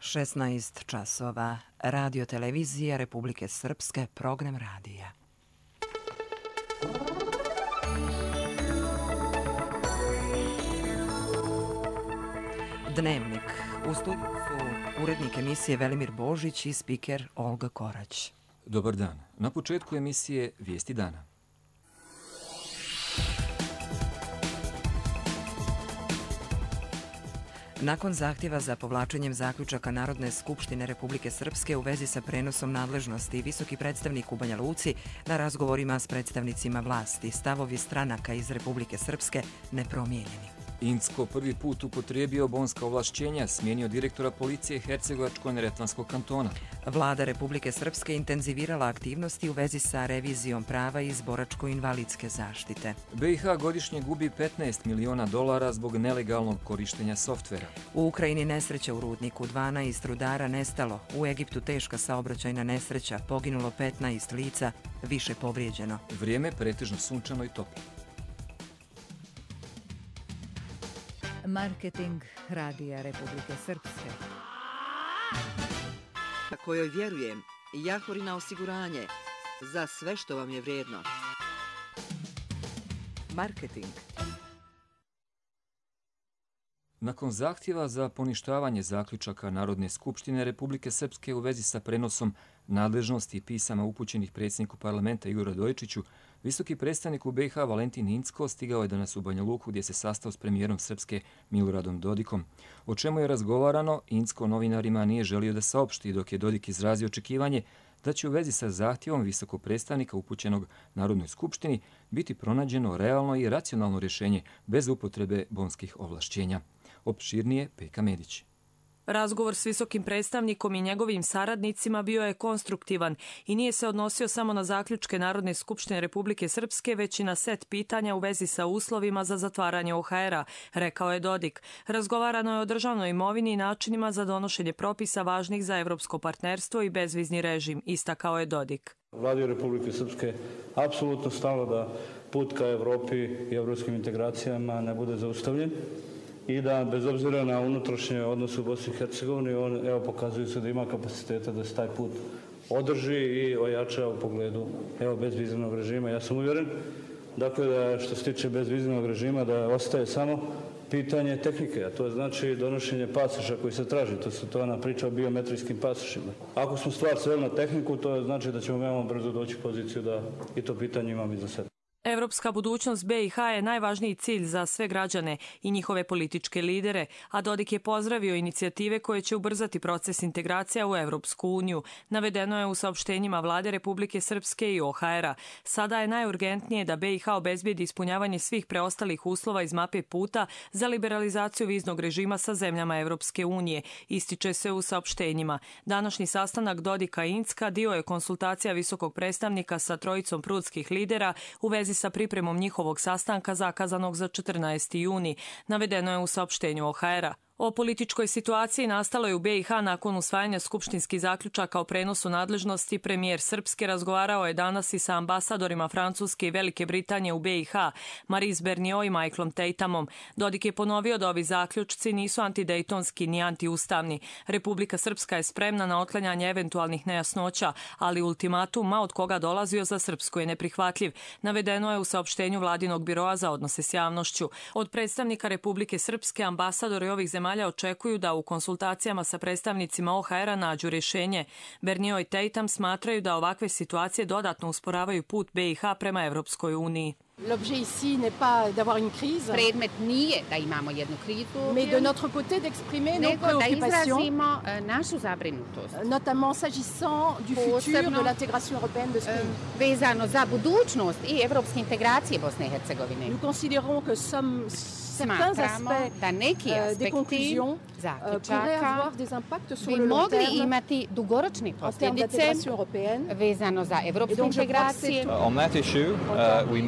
16 časova. Radio televizija Republike Srpske, program radija. Dnevnik. U studiju su urednik emisije Velimir Božić i spiker Olga Korać. Dobar dan. Na početku emisije Vijesti dana. Nakon zahtjeva za povlačenjem zaključaka Narodne skupštine Republike Srpske u vezi sa prenosom nadležnosti, visoki predstavnik u Banja Luci na razgovorima s predstavnicima vlasti, stavovi stranaka iz Republike Srpske nepromijenjeni. Incko prvi put upotrijebio bonska ovlašćenja, smijenio direktora policije Hercegovačko-neretvanskog kantona. Vlada Republike Srpske intenzivirala aktivnosti u vezi sa revizijom prava iz boračko-invalidske zaštite. BiH godišnje gubi $15 miliona zbog nelegalnog korištenja softvera. U Ukrajini nesreća u rudniku, 12 rudara nestalo. U Egiptu teška saobraćajna nesreća, poginulo 15 lica, više povrijeđeno. Vrijeme pretežno sunčano i toplo. Marketing Radija Republike Srpske. Kojoj vjerujem, Jahorina osiguranje, za sve što vam je vrijedno. Marketing. Nakon zahtjeva za poništavanje zaključaka Narodne skupštine Republike Srpske u vezi sa prenosom nadležnosti i pisama upućenih predsjedniku parlamenta Igoru Radojičiću, visoki predstavnik u BiH Valentin Incko stigao je danas u Banja Luku gdje se sastao s premijerom Srpske Miloradom Dodikom. O čemu je razgovarano, Incko novinarima nije želio da saopšti, dok je Dodik izrazio očekivanje da će u vezi sa zahtjevom visokog predstavnika upućenog Narodnoj skupštini biti pronađeno realno i racionalno rješenje bez upotrebe bonskih ovlašćenja. Opširnije Peka Medić. Razgovor s visokim predstavnikom i njegovim saradnicima bio je konstruktivan i nije se odnosio samo na zaključke Narodne skupštine Republike Srpske, već i na set pitanja u vezi sa uslovima za zatvaranje OHR-a, rekao je Dodik. Razgovarano je o državnoj imovini i načinima za donošenje propisa važnih za evropsko partnerstvo i bezvizni režim, istakao je Dodik. Vladi Republike Srpske apsolutno stalo da put ka Evropi i evropskim integracijama ne bude zaustavljen i da bez obzira na unutrašnje odnose u Bosni i Hercegovini, on pokazuje se da ima kapaciteta da se taj put održi i ojača u pogledu bezviznog režima. Ja sam uvjeren, dakle, da što se tiče bezviznog režima, da ostaje samo pitanje tehnike, a to znači donošenje pasoša koji se traži. To je ona priča o biometrijskim pasošima. Ako smo stvar sveli na tehniku, to znači da ćemo veoma brzo doći u poziciju da i to pitanje imamo iza sebe. Evropska budućnost BiH je najvažniji cilj za sve građane i njihove političke lidere, a Dodik je pozdravio inicijative koje će ubrzati proces integracija u Evropsku uniju. Navedeno je u saopštenjima Vlade Republike Srpske i OHR-a. Sada je najurgentnije da BiH obezbijedi ispunjavanje svih preostalih uslova iz mape puta za liberalizaciju viznog režima sa zemljama Evropske unije, ističe se u saopštenjima. Današnji sastanak Dodika i Incka dio je konsultacija visokog predstavnika sa trojicom prudskih lidera u vezi sa pripremom njihovog sastanka zakazanog za 14. juni, navedeno je u saopštenju OHR-a. O političkoj situaciji nastaloj u BiH nakon usvajanja skupštinskih zaključaka o prenosu nadležnosti, premijer Srpske razgovarao je danas i sa ambasadorima Francuske i Velike Britanije u BiH, Maurice Berniot i Michaelom Tatumom. Dodik je ponovio da ovi zaključci nisu antidejtonski ni antiustavni. Republika Srpska je spremna na otklanjanje eventualnih nejasnoća, ali ultimatum ma od koga dolazio za Srpsku je neprihvatljiv. Navedeno je u saopštenju Vladinog biroa za odnose s javnošću. Od predstavnika Republike Srpske ambasadori ovih zemalja očekuju da u konsultacijama sa predstavnicima OHR-a nađu rješenje. Berniot i Tatum smatraju da ovakve situacije dodatno usporavaju put BiH prema Evropskoj uniji. L'objet ici n'est pas d'avoir une crise. Predmet nije da imamo jednu krizu, mais de notre côté d'exprimer nos préoccupations, da izrazimo našu zabrinutost. Notamment s'agissant du futur de l'intégration européenne de ce pays. Vezano za budućnost i evropske integracije Bosne i Hercegovine. Nous considérons que certains aspects des conclusions pourraient avoir des impacts sur le long terme imati dugoročne posljedice européenne vezano za evropske integracije. On that issue, we made it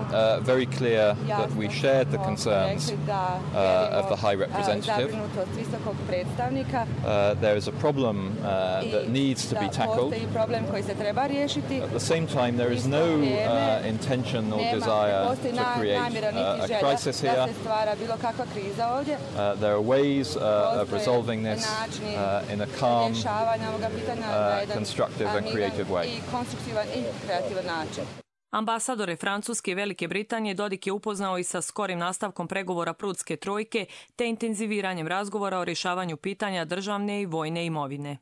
very clear that we shared the concerns of the High Representative. There is a problem that needs to be tackled. At the same time, there is no intention or desire to create a crisis here. There are ways of resolving this in a calm, constructive and creative way. Ambasadore Francuske i Velike Britanije Dodik je upoznao i sa skorim nastavkom pregovora Prudske trojke te intenziviranjem razgovora o rješavanju pitanja državne i vojne imovine.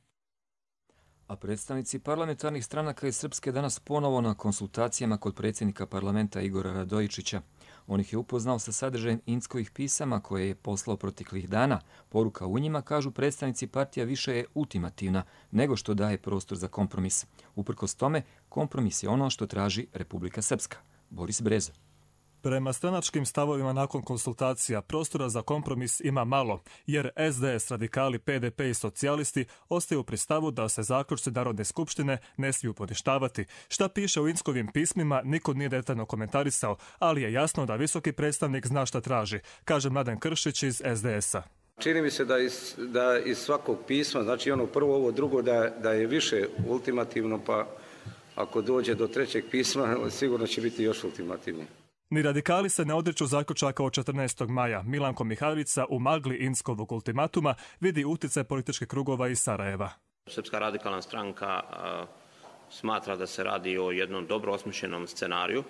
A predstavnici parlamentarnih stranaka iz Srpske danas ponovo na konsultacijama kod predsjednika parlamenta Igora Radojičića. On ih je upoznao sa sadržajem Inckovih pisama koje je poslao proteklih dana. Poruka u njima, kažu predstavnici partija, više je ultimativna nego što daje prostor za kompromis. Uprkos tome, kompromis je ono što traži Republika Srpska. Boris Brezo. Prema stranačkim stavovima nakon konsultacija prostora za kompromis ima malo, jer SDS, radikali, PDP i socijalisti ostaju pri stavu da se zaključci Narodne skupštine ne smiju poništavati. Šta piše u Inckovim pismima, niko nije detaljno komentarisao, ali je jasno da visoki predstavnik zna šta traži, kaže Mladen Kršić iz SDS-a. Čini mi se da iz svakog pisma, znači ono prvo, ovo drugo, da je više ultimativno, pa ako dođe do trećeg pisma, sigurno će biti još ultimativnije. Ni radikali se ne odriču zaključaka od 14. maja. Milanko Mihajlica u magli Inckovog ultimatuma vidi utjecaj političkih krugova iz Sarajeva. Srpska radikalna stranka smatra da se radi o jednom dobro osmišljenom scenariju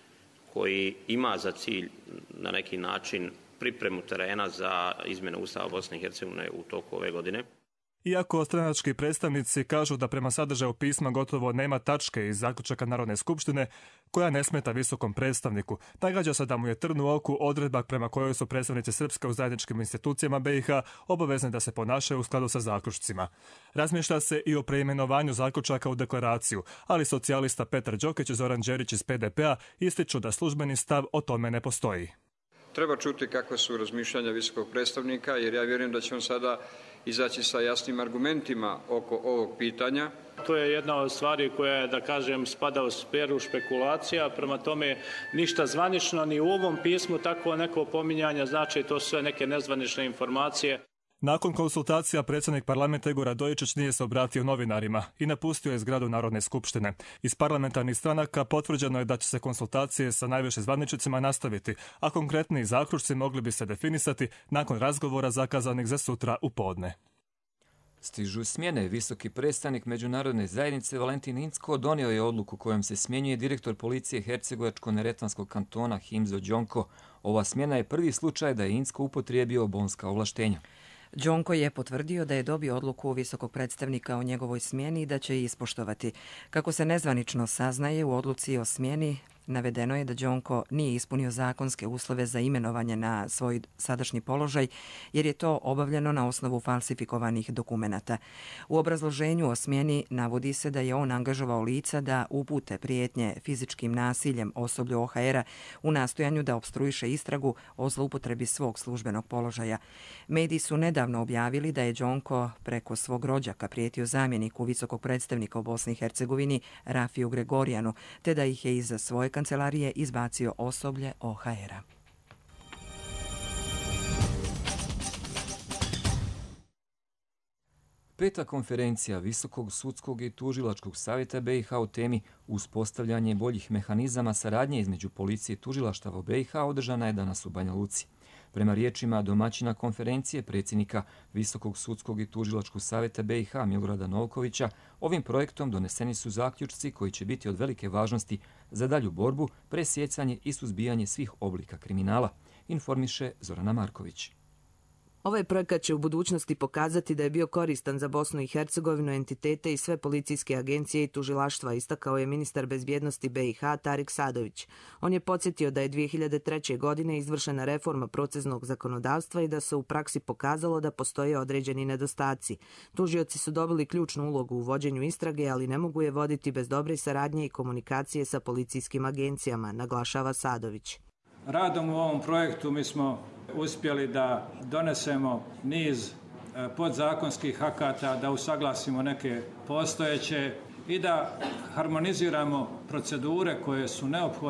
koji ima za cilj na neki način pripremu terena za izmjene Ustava Bosne i Hercegovine u toku ove godine. Iako stranački predstavnici kažu da prema sadržaju pisma gotovo nema tačke iz zaključaka Narodne skupštine koja ne smeta visokom predstavniku, nagađa se da mu je trn u oku odredba prema kojoj su predstavnici Srpske u zajedničkim institucijama BiH obavezni da se ponašaju u skladu sa zaključcima. Razmišlja se i o preimenovanju zaključaka u deklaraciju, ali socijalista Petar Đokić i Zoran Đerić iz PDP-a ističu da službeni stav o tome ne postoji. Treba čuti kakva su razmišljanja visokog predstavnika, jer ja vjerujem da će on sada izaći sa jasnim argumentima oko ovog pitanja. To je jedna od stvari koja je, da kažem, spada u sferu špekulacija, prema tome ništa zvanično ni u ovom pismu, tako neko pominjanje, znači to su sve neke nezvanične informacije. Nakon konsultacija predsjednik parlamenta Igor Radojičić nije se obratio novinarima i napustio je zgradu Narodne skupštine. Iz parlamentarnih stranaka potvrđeno je da će se konsultacije sa najvišim zvaničnicima nastaviti, a konkretni zaključci mogli bi se definisati nakon razgovora zakazanih za sutra u podne. Stižu smjene. Visoki predstavnik međunarodne zajednice Valentin Incko donio je odluku kojom se smjenjuje direktor policije Hercegovačko-neretvanskog kantona Himzo Đonko. Ova smjena je prvi slučaj da je Incko upotrijebio bonska ovlaštenja. Đonko je potvrdio da je dobio odluku visokog predstavnika o njegovoj smjeni i da će je ispoštovati. Kako se nezvanično saznaje u odluci o smjeni, navedeno je da Đonko nije ispunio zakonske uslove za imenovanje na svoj sadašnji položaj, jer je to obavljeno na osnovu falsifikovanih dokumenata. U obrazloženju o smjeni navodi se da je on angažovao lica da upute prijetnje fizičkim nasiljem osoblju OHR-a u nastojanju da opstruiše istragu o zloupotrebi svog službenog položaja. Mediji su nedavno objavili da je Đonko preko svog rođaka prijetio zamjeniku visokog predstavnika u Bosni i Hercegovini Rafiju Gregorijanu, te da ih je iza svoje kancelarije izbacio osoblje OHR-a. Peta konferencija Visokog sudskog i tužilačkog savjeta BiH o temi uspostavljanje boljih mehanizama saradnje između policije i tužilaštava BiH održana je danas u Banja Luci. Prema riječima domaćina konferencije, predsjednika Visokog sudskog i tužilačkog savjeta BiH Milorada Novkovića, ovim projektom doneseni su zaključci koji će biti od velike važnosti za dalju borbu, presjecanje i suzbijanje svih oblika kriminala, informiše Zorana Marković. Ovaj projekat će u budućnosti pokazati da je bio koristan za Bosnu i Hercegovinu, entitete i sve policijske agencije i tužilaštva, istakao je ministar bezbjednosti BiH Tarik Sadović. On je podsjetio da je 2003. godine izvršena reforma procesnog zakonodavstva i da se u praksi pokazalo da postoje određeni nedostaci. Tužioci su dobili ključnu ulogu u vođenju istrage, ali ne mogu je voditi bez dobre saradnje i komunikacije sa policijskim agencijama, naglašava Sadović. Radom u ovom projektu mi smo uspjeli da donesemo niz podzakonskih akata, da usaglasimo neke postojeće i da harmoniziramo procedure koje su neophodne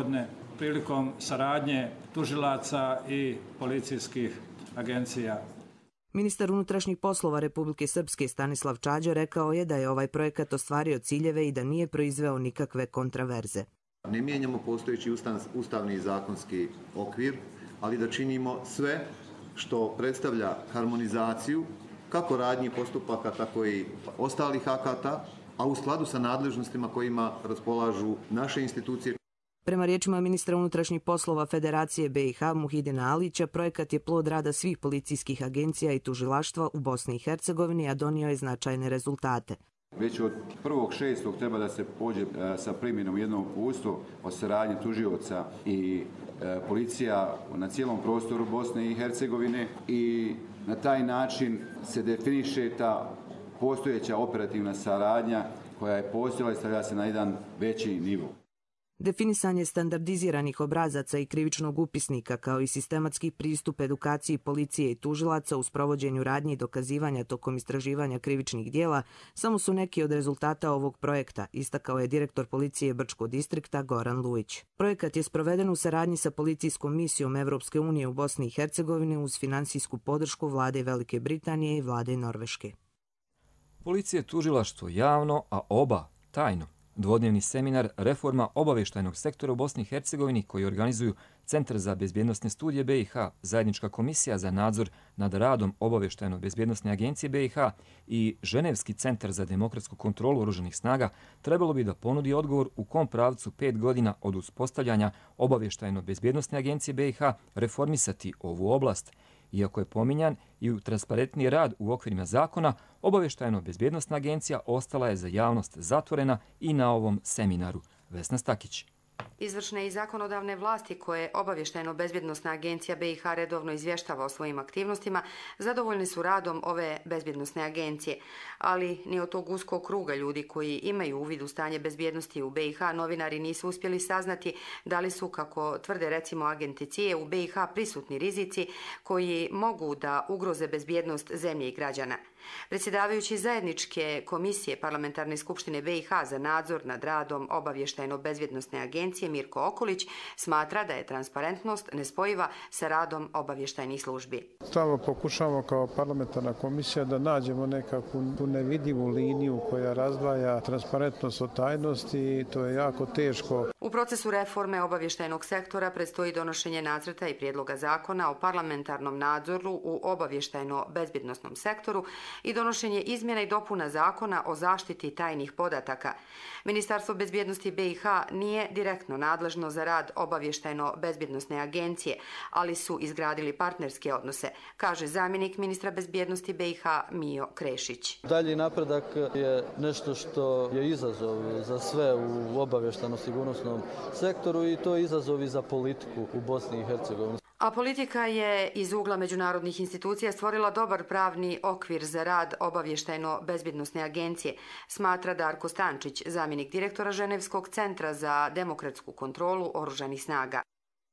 prilikom saradnje tužilaca i policijskih agencija. Ministar unutrašnjih poslova Republike Srpske Stanislav Čađo rekao je da je ovaj projekat ostvario ciljeve i da nije proizveo nikakve kontraverze. Ne mijenjamo postojeći ustavni i zakonski okvir, ali da činimo sve što predstavlja harmonizaciju kako radnji postupaka, tako i ostalih akata, a u skladu sa nadležnostima kojima raspolažu naše institucije. Prema riječima ministra unutrašnjih poslova Federacije BiH Muhidina Alića, projekat je plod rada svih policijskih agencija i tužilaštva u Bosni i Hercegovini, a donio je značajne rezultate. Već od 1.6. treba da se pođe sa primjenom jednog uputstva o saradnji tužioca i policija na cijelom prostoru Bosne i Hercegovine i na taj način se definiše ta postojeća operativna saradnja koja je postojala i stavlja se na jedan veći nivo. Definisanje standardiziranih obrazaca i krivičnog upisnika kao i sistematski pristup edukaciji policije i tužilaca u sprovođenju radnji i dokazivanja tokom istraživanja krivičnih dijela samo su neki od rezultata ovog projekta, istakao je direktor policije Brčkog distrikta Goran Lujić. Projekat je sproveden u saradnji sa policijskom misijom Evropske unije u Bosni i Hercegovini uz finansijsku podršku vlade Velike Britanije i vlade Norveške. Policija je tužilaštvo javno, a oba tajno. Dvodnevni seminar Reforma obavještajnog sektora u Bosni i Hercegovini koji organizuju Centar za bezbjednosne studije BiH, Zajednička komisija za nadzor nad radom Obavještajno-bezbjednosne agencije BiH i Ženevski centar za demokratsku kontrolu oružanih snaga trebalo bi da ponudi odgovor u kom pravcu 5 godina od uspostavljanja Obavještajno-bezbjednosne agencije BiH reformisati ovu oblast. Iako je pominjan i u transparentniji rad u okvirima zakona, Obavještajno-bezbjednosna agencija ostala je za javnost zatvorena i na ovom seminaru. Vesna Stakić. Izvršne i zakonodavne vlasti koje Obavještajno-bezbjednosna agencija BiH redovno izvještava o svojim aktivnostima zadovoljni su radom ove bezbjednosne agencije, ali ni od tog uskog kruga ljudi koji imaju uvid u stanje bezbjednosti u BiH novinari nisu uspjeli saznati da li su, kako tvrde recimo agenti CIA, u BiH prisutni rizici koji mogu da ugroze bezbjednost zemlje i građana. Predsjedavajući Zajedničke komisije Parlamentarne skupštine BiH za nadzor nad radom Obavještajno-bezbjednosne agencije Mirko Okolić smatra da je transparentnost nespojiva sa radom obavještajnih službi. Stalno pokušavamo kao parlamentarna komisija da nađemo nekakvu nevidljivu liniju koja razdvaja transparentnost od tajnosti i to je jako teško. U procesu reforme obavještajnog sektora predstoji donošenje nacrta i prijedloga zakona o parlamentarnom nadzoru u obavještajno-bezbjednosnom sektoru i donošenje izmjena i dopuna zakona o zaštiti tajnih podataka. Ministarstvo bezbjednosti BiH nije direktno nadležno za rad Obavještajno-bezbjednosne agencije, ali su izgradili partnerske odnose, kaže zamjenik ministra bezbjednosti BiH Mijo Krešić. Dalji napredak je nešto što je izazov za sve u obavještajno-sigurnosnom sektoru i to je izazov i za politiku u Bosni i Hercegovini. A politika je iz ugla međunarodnih institucija stvorila dobar pravni okvir za rad Obavještajno-bezbjednosne agencije, smatra Darko Stančić, zamjenik direktora Ženevskog centra za demokratsku kontrolu oružanih snaga.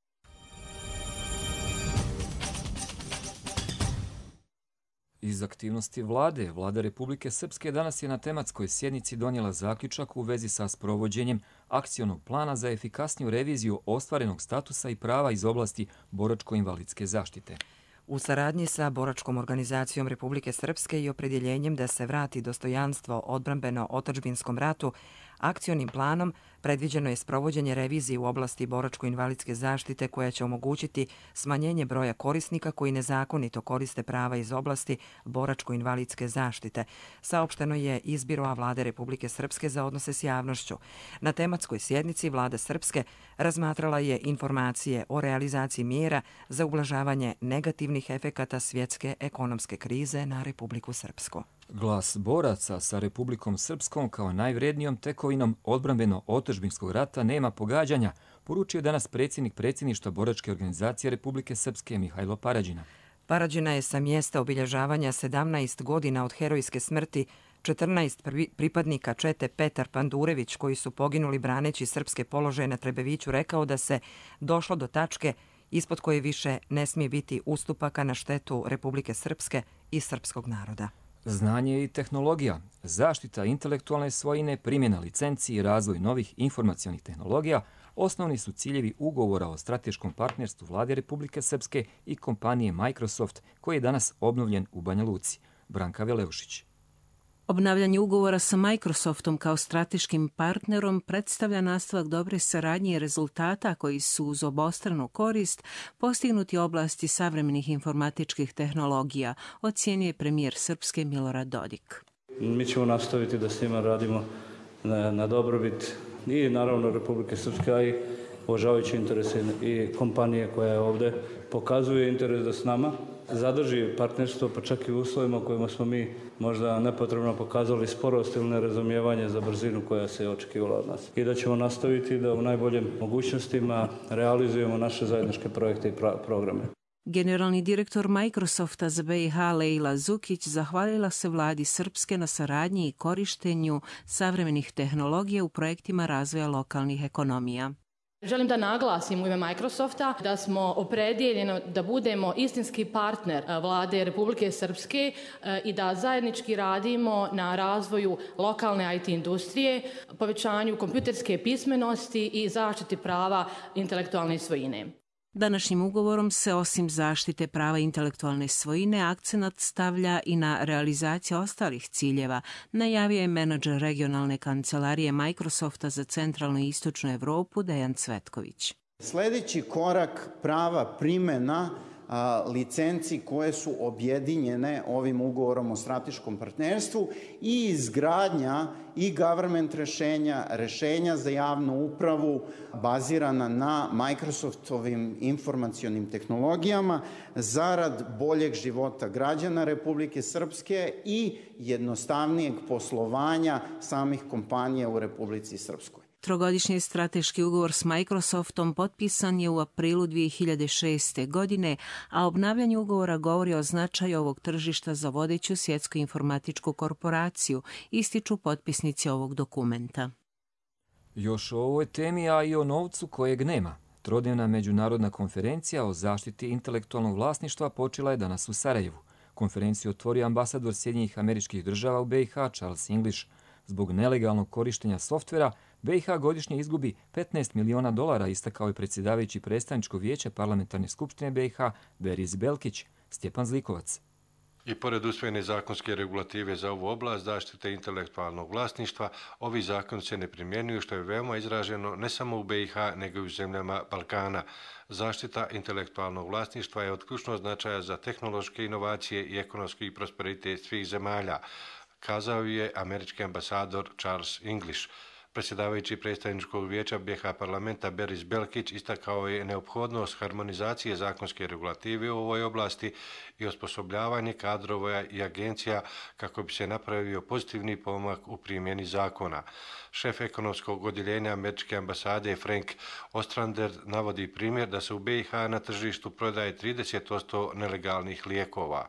Iz aktivnosti Vlada Republike Srpske danas je na tematskoj sjednici donijela zaključak u vezi sa sprovođenjem akcionog plana za efikasniju reviziju ostvarenog statusa i prava iz oblasti boračko-invalidske zaštite. U saradnji sa Boračkom organizacijom Republike Srpske i opredjeljenjem da se vrati dostojanstvo odbrambeno-otadžbinskom ratu, akcionim planom predviđeno je sprovođenje revizije u oblasti boračko-invalidske zaštite koja će omogućiti smanjenje broja korisnika koji nezakonito koriste prava iz oblasti boračko-invalidske zaštite, saopšteno je iz Biroa Vlade Republike Srpske za odnose s javnošću. Na tematskoj sjednici Vlada Srpske razmatrala je informacije o realizaciji mjera za ublažavanje negativnih efekata svjetske ekonomske krize na Republiku Srpsku. Glas boraca sa Republikom Srpskom kao najvrednijom tekovinom odbrambeno-otadžbinskog rata nema pogađanja, poručio danas predsjednik predsjedništva Boračke organizacije Republike Srpske Mihajlo Parađina. Parađina je sa mjesta obilježavanja 17 godina od herojske smrti 14 pripadnika čete Petar Pandurević koji su poginuli braneći srpske položaje na Trebeviću rekao da se došlo do tačke ispod koje više ne smije biti ustupaka na štetu Republike Srpske i srpskog naroda. Znanje i tehnologija, zaštita intelektualne svojine, primjena licenci i razvoj novih informacionih tehnologija osnovni su ciljevi ugovora o strateškom partnerstvu Vlade Republike Srpske i kompanije Microsoft, koji je danas obnovljen u Banja Luci. Branka Veleušić. Obnavljanje ugovora sa Microsoftom kao strateškim partnerom predstavlja nastavak dobre saradnje i rezultata koji su uz obostranu korist postignuti u oblasti savremenih informatičkih tehnologija, ocijenio je premijer Srpske Milorad Dodik. Mi ćemo nastaviti da s njima radimo na dobrobit i naravno Republike Srpske, a i uvažavajući interese i kompanije koja je ovde pokazuje interes da s nama zadrži partnerstvo, pa čak i u uslovima kojima smo mi možda nepotrebno pokazali sporost ili nerazumijevanje za brzinu koja se očekivala od nas. I da ćemo nastaviti da u najboljim mogućnostima realizujemo naše zajedničke projekte i programe. Generalni direktor Microsofta za BiH Leila Zukić zahvalila se vladi Srpske na saradnji i korištenju savremenih tehnologija u projektima razvoja lokalnih ekonomija. Želim da naglasim u ime Microsofta da smo opredjeljeni da budemo istinski partner vlade Republike Srpske i da zajednički radimo na razvoju lokalne IT industrije, povećanju kompjuterske pismenosti i zaštiti prava intelektualne svojine. Današnjim ugovorom se osim zaštite prava intelektualne svojine akcenat stavlja i na realizaciju ostalih ciljeva, najavio je menadžer regionalne kancelarije Microsofta za centralnu i istočnu Evropu Dejan Cvetković. Sljedeći korak prava primjena licenci koje su objedinjene ovim ugovorom o strateškom partnerstvu i izgradnja i government rešenja za javnu upravu bazirana na Microsoftovim informacionim tehnologijama zarad boljeg života građana Republike Srpske i jednostavnijeg poslovanja samih kompanija u Republici Srpskoj. Trogodišnji strateški ugovor s Microsoftom potpisan je u aprilu 2006. godine, a obnavljanje ugovora govori o značaju ovog tržišta za vodeću svjetsku informatičku korporaciju, ističu potpisnici ovog dokumenta. Još o ovoj temi, a i o novcu kojeg nema. Trodnevna međunarodna konferencija o zaštiti intelektualnog vlasništva počela je danas u Sarajevu. Konferenciju otvorio ambasador Sjedinjenih Američkih Država u BiH Charles English. Zbog nelegalnog korištenja softvera, BiH godišnje izgubi $15 miliona, istakao je predsjedavajući predstavničkog vijeća Parlamentarne skupštine BiH Beris Belkić. Stjepan Zlikovac. I pored usvojene zakonske regulative za ovu oblast zaštite intelektualnog vlasništva, ovi zakoni se ne primjenjuju, što je veoma izraženo ne samo u BiH, nego i u zemljama Balkana. Zaštita intelektualnog vlasništva je od ključnog značaja za tehnološke inovacije i ekonomski prosperitet svih zemalja, kazao je američki ambasador Charles English. Predsjedavajući predstavničkog vijeća BiH parlamenta Beris Belkić istakao je neophodnost harmonizacije zakonske regulative u ovoj oblasti i osposobljavanje kadrova i agencija kako bi se napravio pozitivni pomak u primjeni zakona. Šef ekonomskog odjeljenja američke ambasade Frank Ostrander navodi primjer da se u BiH na tržištu prodaje 30% nelegalnih lijekova.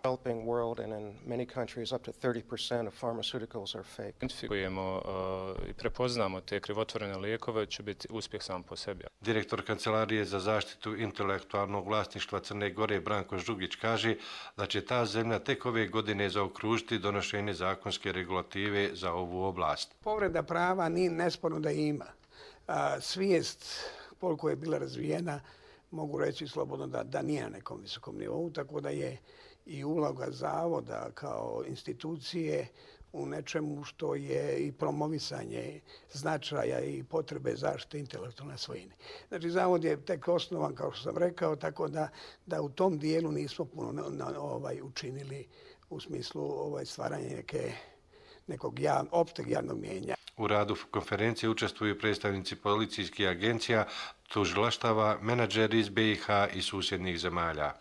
Identifikujemo i prepoznamo te krivotvorene lijekove, će biti uspjeh sam po sebi. Direktor Kancelarije za zaštitu intelektualnog vlasništva Crne Gore Branko Žugić kaže da će ta zemlja tek ove godine zaokružiti donošenje zakonske regulative za ovu oblast. Povreda prava nije nesporno da ima. Svijest koliko je bila razvijena, mogu reći slobodno da nije na nekom visokom nivou, tako da je i uloga zavoda kao institucije u nečemu što je i promovisanje značaja i potrebe zaštite intelektualne svojine. Znači, zavod je tek osnovan, kao što sam rekao, tako da u tom dijelu nismo puno učinili u smislu stvaranja nekog opšteg javnog mijenja. U radu konferencije učestvuju predstavnici policijskih agencija, tužilaštava, menadžeri iz BiH i susjednih zemalja.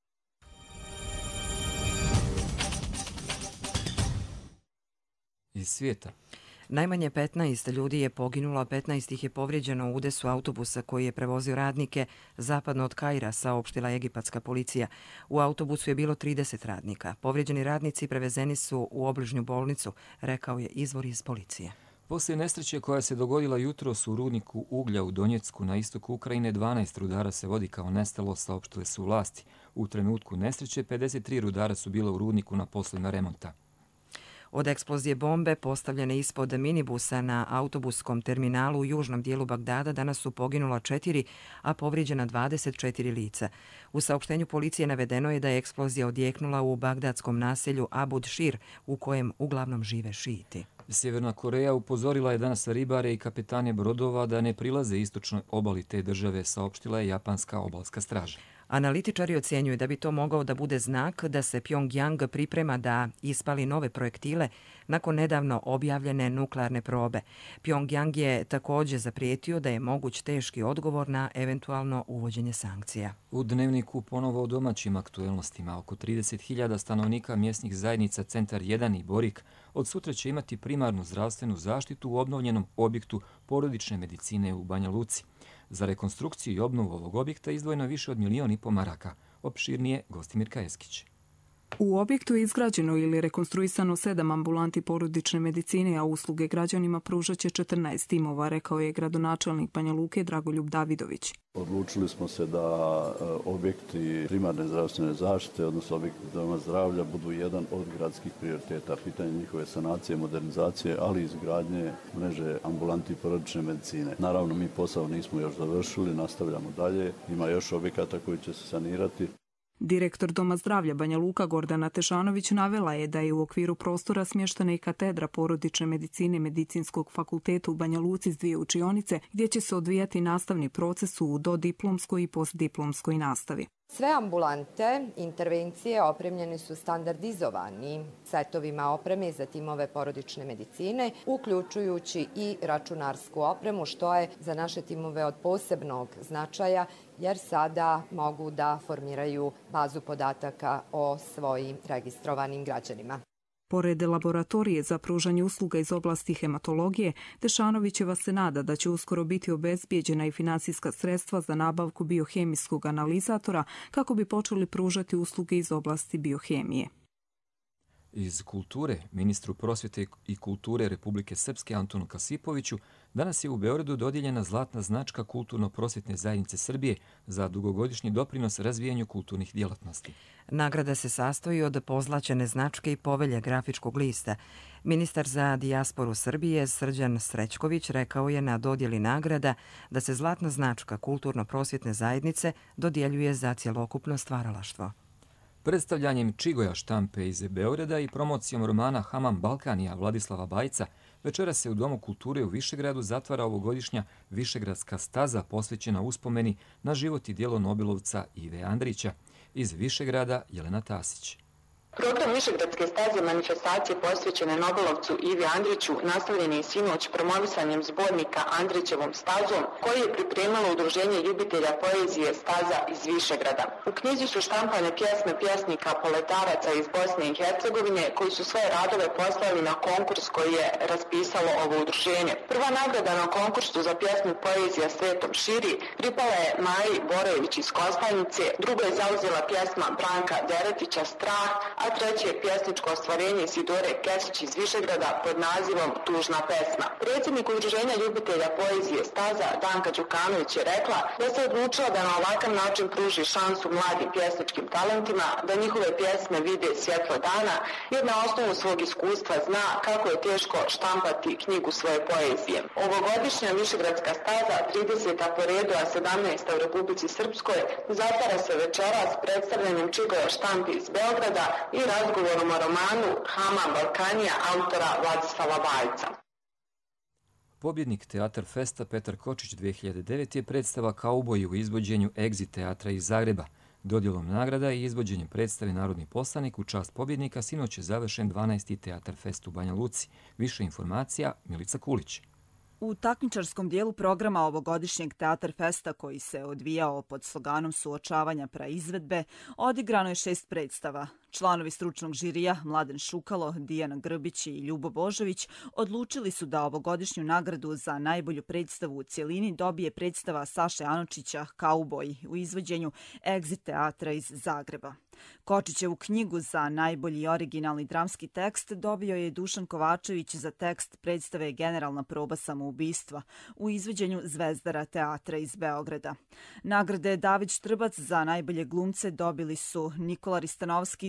Iz svijeta. Najmanje 15 ljudi je poginulo, a 15 ih je povrijeđeno u udesu autobusa koji je prevozio radnike zapadno od Kaira, saopštila egipatska policija. U autobusu je bilo 30 radnika. Povrijeđeni radnici prevezeni su u obližnju bolnicu, rekao je izvor iz policije. Poslije nesreće koja se dogodila jutros u rudniku uglja u Donjecku na istoku Ukrajine, 12 rudara se vodi kao nestalo, saopštile su vlasti. U trenutku nesreće 53 rudara su bila u rudniku na poslovima remonta. Od eksplozije bombe postavljene ispod minibusa na autobuskom terminalu u južnom dijelu Bagdada danas su poginula 4, a povrijeđena 24 lica. U saopštenju policije navedeno je da je eksplozija odjeknula u bagdadskom naselju Abud Shir, u kojem uglavnom žive šijiti. Sjeverna Koreja upozorila je danas ribare i kapetane brodova da ne prilaze istočnoj obali te države, saopštila je japanska obalska straža. Analitičari ocjenjuju da bi to mogao da bude znak da se Pjongjang priprema da ispali nove projektile nakon nedavno objavljene nuklearne probe. Pjongjang je također zaprijetio da je moguć teški odgovor na eventualno uvođenje sankcija. U Dnevniku ponovo o domaćim aktuelnostima. Oko 30.000 stanovnika mjesnih zajednica Centar 1 i Borik od sutra će imati primarnu zdravstvenu zaštitu u obnovljenom objektu porodične medicine u Banja Luci. Za rekonstrukciju i obnovu ovog objekta izdvojeno više od 1,5 miliona maraka. Opširnije Gostimir Kajeskić. U objektu je izgrađeno ili rekonstruisano 7 ambulanti porodične medicine, a usluge građanima pružat će 14 timova, rekao je gradonačelnik Banja Luke Dragoljub Davidović. Odlučili smo se da objekti primarne zdravstvene zaštite, odnosno objekti doma zdravlja, budu jedan od gradskih prioriteta. Pitanje njihove sanacije, modernizacije, ali i izgradnje mreže ambulanti porodične medicine. Naravno, mi posao nismo još završili, nastavljamo dalje. Ima još objekata koji će se sanirati. Direktor Doma zdravlja Banja Luka Gordana Tešanović navela je da je u okviru prostora smještena i katedra porodične medicine Medicinskog fakulteta u Banja Luci s 2 učionice, gdje će se odvijati nastavni proces u dodiplomskoj i postdiplomskoj nastavi. Sve ambulante intervencije opremljene su standardizovanim setovima opreme za timove porodične medicine, uključujući i računarsku opremu, što je za naše timove od posebnog značaja, jer sada mogu da formiraju bazu podataka o svojim registrovanim građanima. Pored laboratorije za pružanje usluga iz oblasti hematologije, Tešanovićeva se nada da će uskoro biti obezbijeđena i finansijska sredstva za nabavku biohemijskog analizatora kako bi počeli pružati usluge iz oblasti biohemije. Iz kulture, ministru prosvjete i kulture Republike Srpske Antonu Kasipoviću danas je u Beogradu dodijeljena zlatna značka Kulturno-prosvjetne zajednice Srbije za dugogodišnji doprinos razvijanju kulturnih djelatnosti. Nagrada se sastoji od pozlaćene značke i povelje grafičkog lista. Ministar za dijasporu Srbije Srđan Srećković rekao je na dodjeli nagrada da se zlatna značka Kulturno-prosvjetne zajednice dodjeljuje za cjelokupno stvaralaštvo. Predstavljanjem Čigoja štampe iz Beograda i promocijom romana Hamam Balkanija Vladislava Bajca večera se u Domu kulture u Višegradu zatvara ovogodišnja Višegradska staza posvećena uspomeni na život i djelo nobelovca Ive Andrića. Iz Višegrada Jelena Tasić. Program Višegradske staze manifestacije posvećene Nobelovcu Ivi Andriću nastavljen je sinoć promovisanjem zbornika Andrićevom stazom koji je pripremalo Udruženje ljubitelja poezije Staza iz Višegrada. U knjizi su štampane pjesme pjesnika poletaraca iz Bosne i Hercegovine koji su svoje radove poslali na konkurs koji je raspisalo ovo udruženje. Prva nagrada na konkursu za pjesmu Poezija svetom širi pripala je Maji Borojević iz Kostajnice, drugo je zauzela pjesma Branka Deretića Strah, a treće je pjesničko ostvarenje Sidore Kesić iz Višegrada pod nazivom Tužna pesma. Predsjednik Udruženja ljubitelja poezije Staza Danka Đukanović je rekla da se odlučila da na ovakav način pruži šansu mladim pjesničkim talentima da njihove pjesme vide svjetlo dana, jer na osnovu svog iskustva zna kako je teško štampati knjigu svoje poezije. Ovogodišnja Višegradska staza, 30. po redu, a 17. u Republici Srpskoj, zatvara se večera s predstavljanjem Čigoja štampe iz Beograda i razgovorom o romanu Hamam Balkanija autora Vladislava Bajca. Pobjednik Teatar Festa Petar Kočić 2009 je predstava Kauboji u izvođenju Exit teatra iz Zagreba. Dodjelom nagrada i izvođenjem predstave Narodni poslanik u čast pobjednika sinoć je završen 12. Teatar Fest u Banja Luci. Više informacija Milica Kulić. U takmičarskom dijelu programa ovogodišnjeg Teatar Festa, koji se odvijao pod sloganom suočavanja praizvedbe, odigrano je 6 predstava. Članovi stručnog žirija Mladen Šukalo, Dijana Grbić i Ljubo Božović odlučili su da ovogodišnju nagradu za najbolju predstavu u cjelini dobije predstava Saše Anočića Kauboj u izvođenju Exit teatra iz Zagreba. Kočićevu knjigu za najbolji originalni dramski tekst dobio je Dušan Kovačević za tekst predstave Generalna proba samoubistva u izvođenju Zvezdara teatra iz Beograda. Nagrade David Štrbac za najbolje glumce dobili su Nikola Ristanovski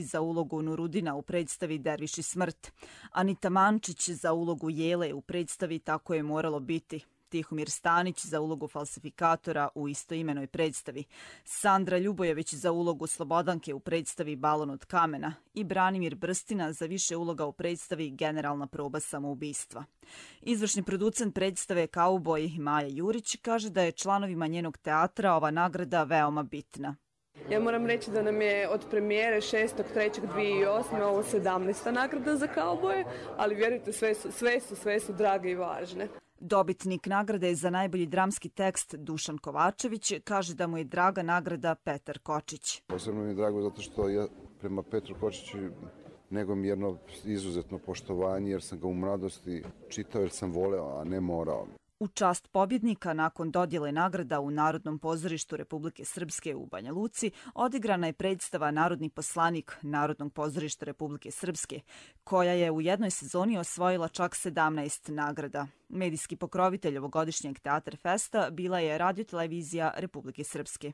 za ulogu Nurudina u predstavi Derviš i smrt, Anita Mančić za ulogu Jele u predstavi Tako je moralo biti, Tihomir Stanić za ulogu falsifikatora u istoimenoj predstavi, Sandra Ljubojević za ulogu Slobodanke u predstavi Balon od kamena i Branimir Brstina za više uloga u predstavi Generalna proba samoubistva. Izvršni producent predstave Kauboj Maja Jurić kaže da je članovima njenog teatra ova nagrada veoma bitna. Ja moram reći da nam je od premijere 6.3.2008. ovo 17. nagrada za Kauboje, ali vjerujte, sve su drage i važne. Dobitnik nagrade za najbolji dramski tekst Dušan Kovačević kaže da mu je draga nagrada Petar Kočić. Posebno mi je drago zato što ja prema Petru Kočiću negujem jedno izuzetno poštovanje jer sam ga u mladosti čitao jer sam voleo, a ne morao. U čast pobjednika nakon dodjele nagrada u Narodnom pozorištu Republike Srpske u Banja Luci odigrana je predstava Narodni poslanik Narodnog pozorišta Republike Srpske, koja je u jednoj sezoni osvojila čak 17 nagrada. Medijski pokrovitelj ovogodišnjeg Teatar Festa bila je Radio-televizija Republike Srpske.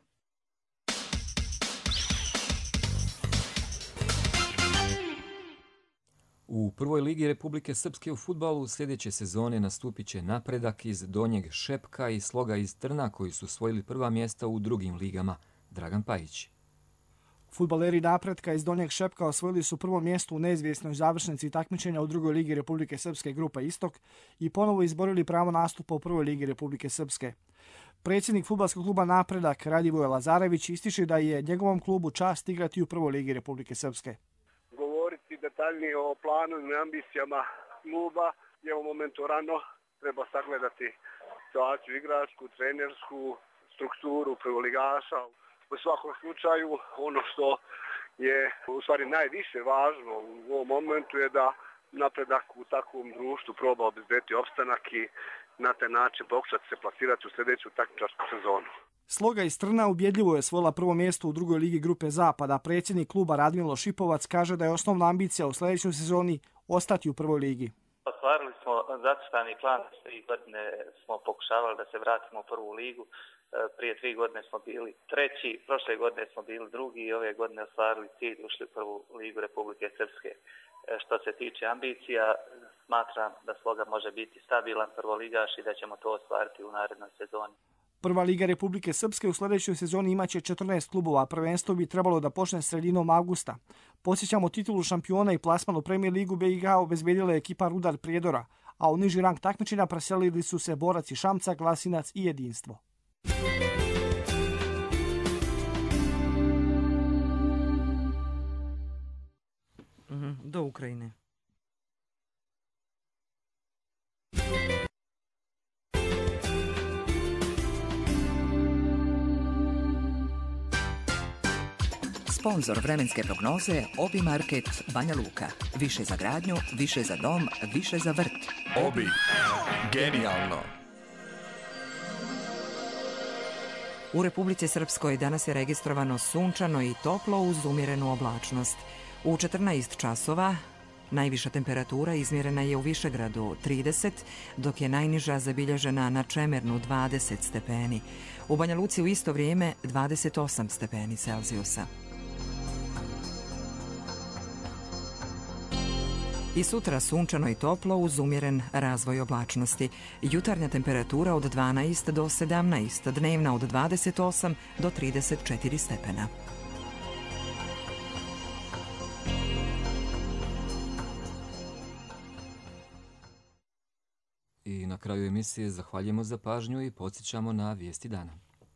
U prvoj ligi Republike Srpske u fudbalu sljedeće sezone nastupit će Napredak iz Donjeg Šepka i Sloga iz Trna koji su osvojili prva mjesta u drugim ligama. Dragan Pajić. Fudbaleri Napredka iz Donjeg Šepka osvojili su prvo mjesto u neizvjesnoj završnici takmičenja u drugoj ligi Republike Srpske Grupa Istok i ponovo izborili pravo nastupa u prvoj ligi Republike Srpske. Predsjednik fudbalskog kluba Napredak Radivoje Lazarević ističe da je njegovom klubu čast igrati u prvoj ligi Republike Srpske. Detaljnije o planu i ambicijama kluba je u momentu rano. Treba sagledati situaciju igračku, trenersku, strukturu prvoligaša. U svakom slučaju ono što je u stvari najviše važno u ovom momentu je da Napredak u takvom društvu proba obezbediti opstanak i na taj način pokušati se plasirati u sljedeću takmičarsku sezonu. Sloga iz Trna ubjedljivo je osvojila prvo mjesto u drugoj ligi Grupe Zapada. Predsjednik kluba Radmilo Šipovac kaže da je osnovna ambicija u sljedećoj sezoni ostati u prvoj ligi. Ostvarili smo zacrtani plan, 3 godine smo pokušavali da se vratimo u prvu ligu. Prije 3 godine smo bili treći, prošle godine smo bili drugi i ove godine ostvarili cilj, ušli u prvu ligu Republike Srpske. Što se tiče ambicija, smatram da Sloga može biti stabilan prvoligaš i da ćemo to ostvariti u narednoj sezoni. Prva liga Republike Srpske u sljedećoj sezoni imaće 14 klubova. Prvenstvo bi trebalo da počne sredinom avgusta. Podsjećamo, titulu šampiona i plasman u Premier ligu BiH obezbedila je ekipa Rudar Prijedora, a u niži rang takmičenja preselili su se Borac i Šamca, Glasinac i Jedinstvo. Do Ukrajine. Sponzor vremenske prognoze Obi Market Banja Luka. Više za gradnju, više za dom, više za vrt. Obi. Genijalno. U Republici Srpskoj danas je registrovano sunčano i toplo uz umjerenu oblačnost. U 14 časova najviša temperatura izmjerena je u Višegradu 30, dok je najniža zabilježena na Čemernu 20 stepeni. U Banja Luci u isto vrijeme 28 stepeni Celzijusa. I sutra sunčano i toplo uz umjeren razvoj oblačnosti. Jutarnja temperatura od 12 do 17, dnevna od 28 do 34 stepena. I na kraju emisije zahvaljujemo za pažnju i podsjećamo na vijesti dana.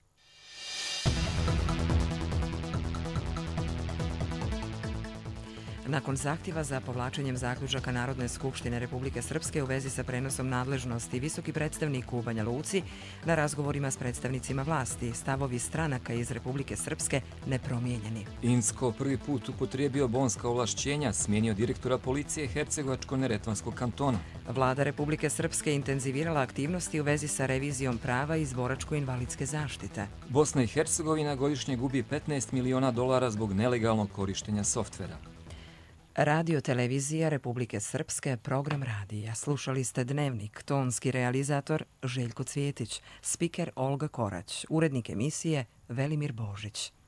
Nakon zahtjeva za povlačenjem zaključaka Narodne skupštine Republike Srpske u vezi sa prenosom nadležnosti, visoki predstavnik u Banja Luci na razgovorima s predstavnicima vlasti, stavovi stranaka iz Republike Srpske nepromijenjeni. Insko prvi put upotrijebio bonska ovlašćenja, smijenio direktora policije Hercegovačko-Neretvanskog kantona. Vlada Republike Srpske intenzivirala aktivnosti u vezi sa revizijom prava iz boračko-invalidske zaštite. Bosna i Hercegovina godišnje gubi $15 miliona zbog nelegalnog korištenja softvera. Radio-televizija Republike Srpske, program radija. Slušali ste Dnevnik, tonski realizator Željko Cvjetić, spiker Olga Korać, urednik emisije Velimir Božić.